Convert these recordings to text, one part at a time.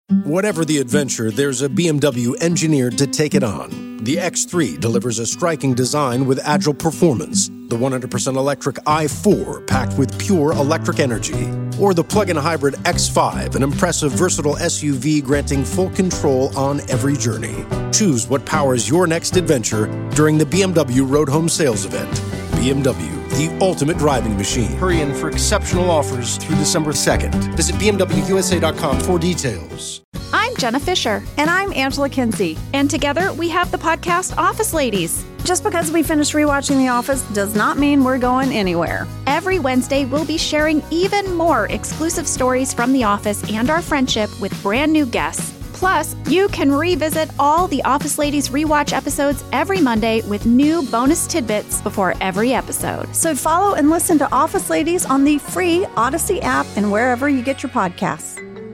Whatever the adventure, there's a BMW engineered to take it on. The X3 delivers a striking design with agile performance. The 100% electric i4 packed with pure electric energy. Or the plug-in hybrid X5, an impressive versatile SUV granting full control on every journey. Choose what powers your next adventure during the BMW Road Home Sales Event. BMW, the ultimate driving machine. Hurry in for exceptional offers through December 2nd. Visit BMWUSA.com for details. I'm Jenna Fisher. And I'm Angela Kinsey. And together we have the podcast Office Ladies. Just because we finished rewatching The Office does not mean we're going anywhere. Every Wednesday, we'll be sharing even more exclusive stories from The Office and our friendship with brand new guests. Plus, you can revisit all the Office Ladies rewatch episodes every Monday with new bonus tidbits before every episode. So follow and listen to Office Ladies on the free Odyssey app and wherever you get your podcasts.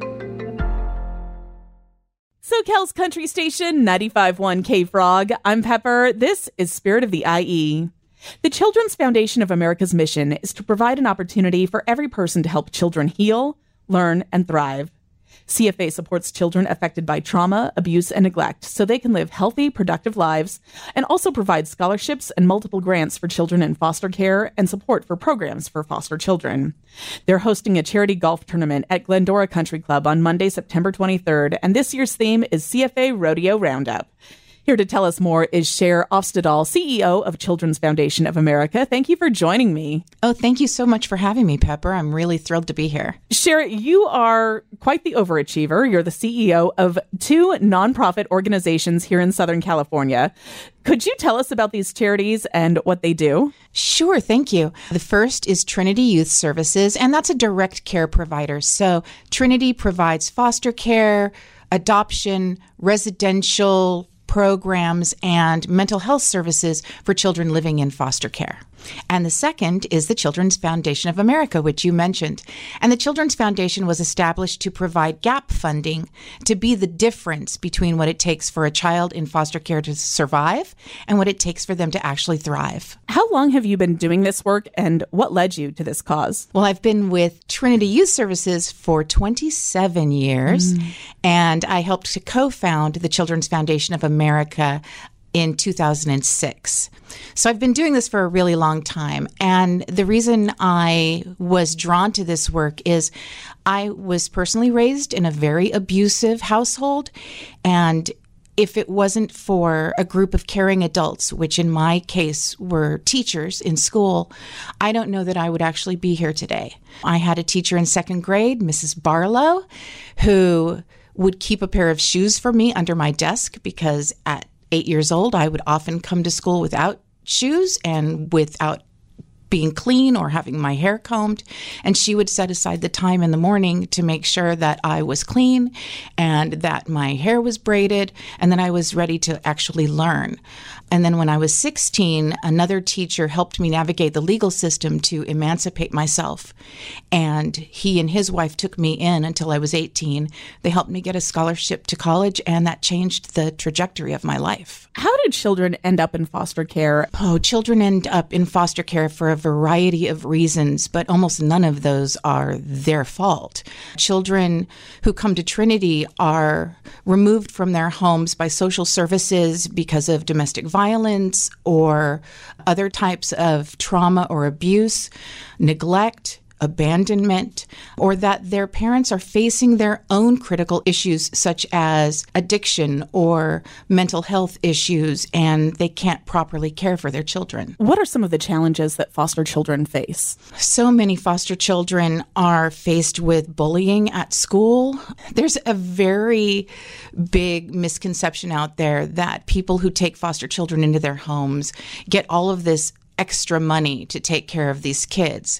SoCal's country station, 95.1 K-Frog. I'm Pepper. This is Spirit of the IE. The Children's Foundation of America's mission is to provide an opportunity for every person to help children heal, learn, and thrive. CFA supports children affected by trauma, abuse, and neglect so they can live healthy, productive lives, and also provides scholarships and multiple grants for children in foster care and support for programs for foster children. They're hosting a charity golf tournament at Glendora Country Club on Monday, September 23rd, and this year's theme is CFA Rodeo Roundup. Here to tell us more is Cher Ofstedal, CEO of Children's Foundation of America. Thank you for joining me. Oh, thank you so much for having me, Pepper. I'm really thrilled to be here. Cher, you are quite the overachiever. You're the CEO of two nonprofit organizations here in Southern California. Could you tell us about these charities and what they do? Sure, thank you. The first is Trinity Youth Services, and that's a direct care provider. So Trinity provides foster care, adoption, residential programs, and mental health services for children living in foster care. And the second is the Children's Foundation of America, which you mentioned. And the Children's Foundation was established to provide gap funding to be the difference between what it takes for a child in foster care to survive and what it takes for them to actually thrive. How long have you been doing this work, and what led you to this cause? Well, I've been with Trinity Youth Services for 27 years, and I helped to co-found the Children's Foundation of America in 2006. So I've been doing this for a really long time. And the reason I was drawn to this work is I was personally raised in a very abusive household. And if it wasn't for a group of caring adults, which in my case were teachers in school, I don't know that I would actually be here today. I had a teacher in second grade, Mrs. Barlow, who would keep a pair of shoes for me under my desk because at 8 years old, I would often come to school without shoes and without being clean or having my hair combed. And she would set aside the time in the morning to make sure that I was clean and that my hair was braided and then I was ready to actually learn. And then when I was 16, another teacher helped me navigate the legal system to emancipate myself. And he and his wife took me in until I was 18. They helped me get a scholarship to college, and that changed the trajectory of my life. How do children end up in foster care? Oh, children end up in foster care for a variety of reasons, but almost none of those are their fault. Children who come to Trinity are removed from their homes by social services because of domestic violence or other types of trauma or abuse, neglect, abandonment, or that their parents are facing their own critical issues such as addiction or mental health issues, and they can't properly care for their children. What are some of the challenges that foster children face? So many foster children are faced with bullying at school. There's a very big misconception out there that people who take foster children into their homes get all of this extra money to take care of these kids.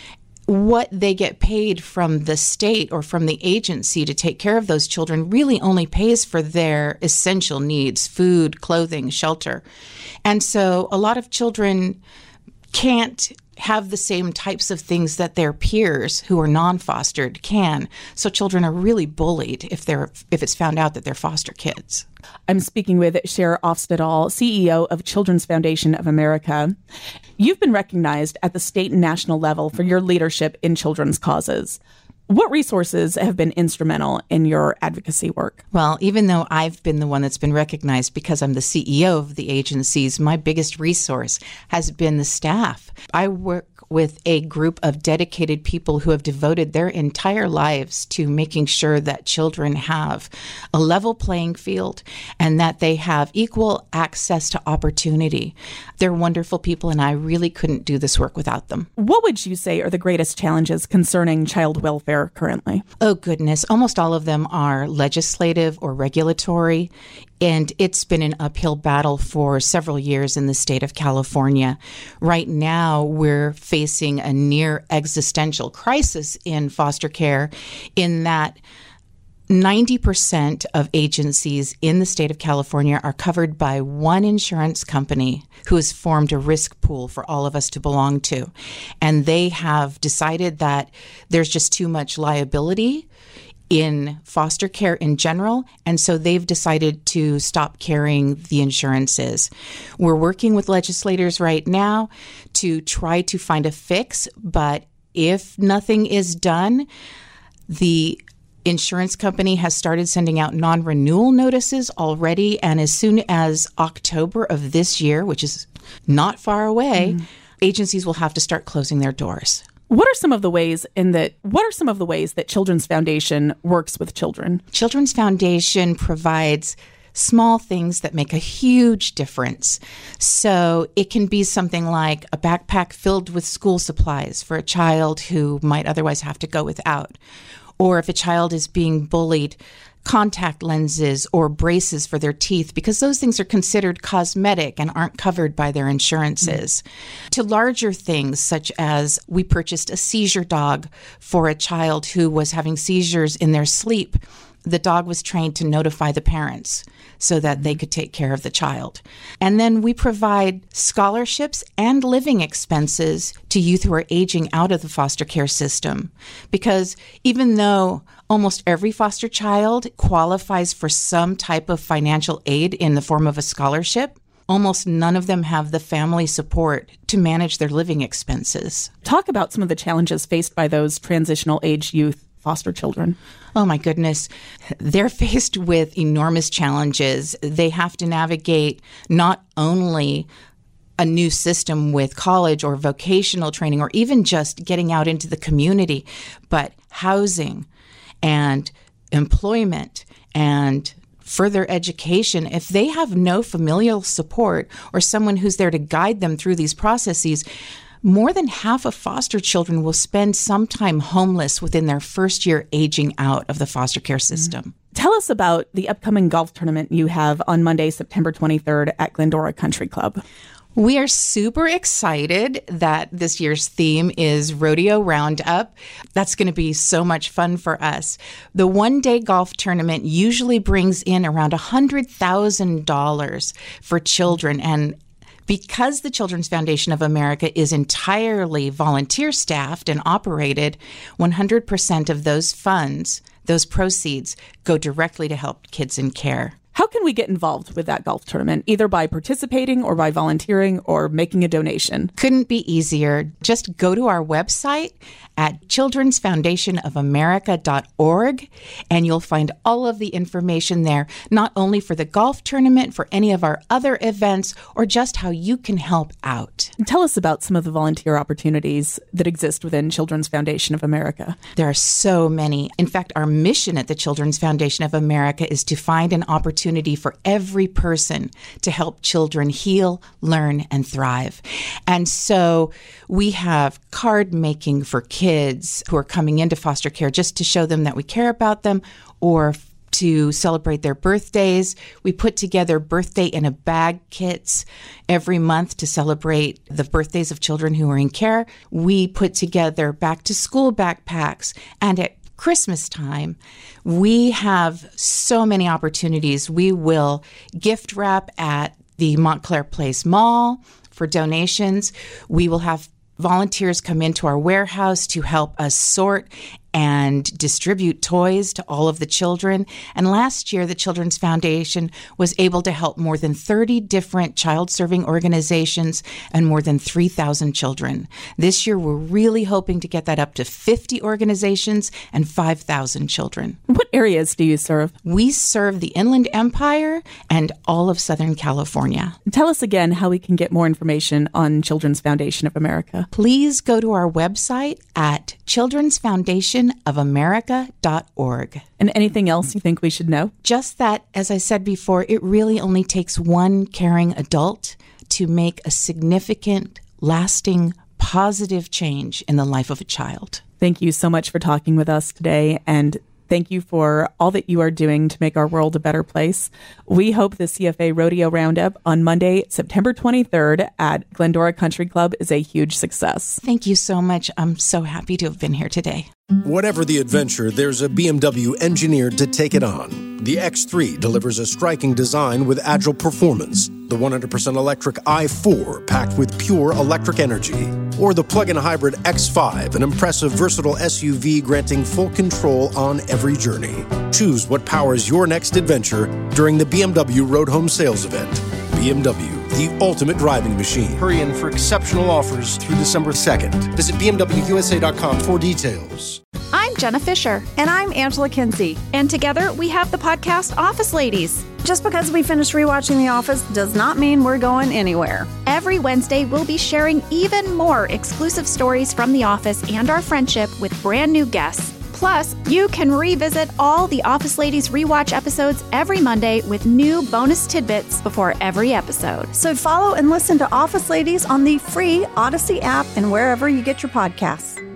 What they get paid from the state or from the agency to take care of those children really only pays for their essential needs, food, clothing, shelter. And so a lot of children can't have the same types of things that their peers who are non-fostered can. So children are really bullied if it's found out that they're foster kids. I'm speaking with Cher Ofstedal, CEO of Children's Foundation of America. You've been recognized at the state and national level for your leadership in children's causes. What resources have been instrumental in your advocacy work? Well, even though I've been the one that's been recognized because I'm the CEO of the agencies, my biggest resource has been the staff. I work with a group of dedicated people who have devoted their entire lives to making sure that children have a level playing field and that they have equal access to opportunity. They're wonderful people, and I really couldn't do this work without them. What would you say are the greatest challenges concerning child welfare currently? Oh, goodness. Almost all of them are legislative or regulatory. And it's been an uphill battle for several years in the state of California. Right now, we're facing a near existential crisis in foster care in that 90% of agencies in the state of California are covered by one insurance company who has formed a risk pool for all of us to belong to. And they have decided that there's just too much liability in foster care in general, and so they've decided to stop carrying the insurances. We're working with legislators right now to try to find a fix, but if nothing is done, the insurance company has started sending out non-renewal notices already, and as soon as October of this year, which is not far away, agencies will have to start closing their doors. What are some of the ways that Children's Foundation works with children? Children's Foundation provides small things that make a huge difference. So it can be something like a backpack filled with school supplies for a child who might otherwise have to go without. Or if a child is being bullied, contact lenses or braces for their teeth, because those things are considered cosmetic and aren't covered by their insurances. To larger things, such as we purchased a seizure dog for a child who was having seizures in their sleep. The dog was trained to notify the parents so that they could take care of the child. And then we provide scholarships and living expenses to youth who are aging out of the foster care system. Because even though almost every foster child qualifies for some type of financial aid in the form of a scholarship, almost none of them have the family support to manage their living expenses. Talk about some of the challenges faced by those transitional age youth foster children. Oh my goodness. They're faced with enormous challenges. They have to navigate not only a new system with college or vocational training or even just getting out into the community, but housing and employment and further education. If they have no familial support or someone who's there to guide them through these processes, more than half of foster children will spend some time homeless within their first year aging out of the foster care system. Tell us about the upcoming golf tournament you have on Monday, September 23rd at Glendora Country Club. We are super excited that this year's theme is Rodeo Roundup. That's going to be so much fun for us. The one-day golf tournament usually brings in around $100,000 for children, and because the Children's Foundation of America is entirely volunteer staffed and operated, 100% of those funds, those proceeds, go directly to help kids in care. How can we get involved with that golf tournament, either by participating or by volunteering or making a donation? Couldn't be easier. Just go to our website at childrensfoundationofamerica.org, and you'll find all of the information there, not only for the golf tournament, for any of our other events, or just how you can help out. Tell us about some of the volunteer opportunities that exist within Children's Foundation of America. There are so many. In fact, our mission at the Children's Foundation of America is to find an opportunity for every person to help children heal, learn, and thrive. And so we have card making for kids who are coming into foster care just to show them that we care about them, or to celebrate their birthdays. We put together birthday in a bag kits every month to celebrate the birthdays of children who are in care. We put together back to school backpacks, and at Christmas time, we have so many opportunities. We will gift wrap at the Montclair Place Mall for donations. We will have volunteers come into our warehouse to help us sort and distribute toys to all of the children. And last year, the Children's Foundation was able to help more than 30 different child-serving organizations and more than 3,000 children. This year, we're really hoping to get that up to 50 organizations and 5,000 children. What areas do you serve? We serve the Inland Empire and all of Southern California. Tell us again how we can get more information on Children's Foundation of America. Please go to our website at childrensfoundationofamerica.org. And anything else you think we should know? Just that, as I said before, it really only takes one caring adult to make a significant, lasting, positive change in the life of a child. Thank you so much for talking with us today, and thank you for all that you are doing to make our world a better place. We hope the CFA Rodeo Roundup on Monday, September 23rd at Glendora Country Club is a huge success. Thank you so much. I'm so happy to have been here today. Whatever the adventure, there's a BMW engineered to take it on. The X3 delivers a striking design with agile performance. The 100% electric i4 packed with pure electric energy. Or the plug-in hybrid X5, an impressive, versatile SUV granting full control on every journey. Choose what powers your next adventure during the BMW Road Home Sales Event. BMW, the ultimate driving machine. Hurry in for exceptional offers through December 2nd. Visit BMWUSA.com for details. I'm Jenna Fisher. And I'm Angela Kinsey. And together we have the podcast Office Ladies. Just because we finished rewatching The Office does not mean we're going anywhere. Every Wednesday, we'll be sharing even more exclusive stories from The Office and our friendship with brand new guests. Plus, you can revisit all the Office Ladies rewatch episodes every Monday with new bonus tidbits before every episode. So follow and listen to Office Ladies on the free Odyssey app and wherever you get your podcasts.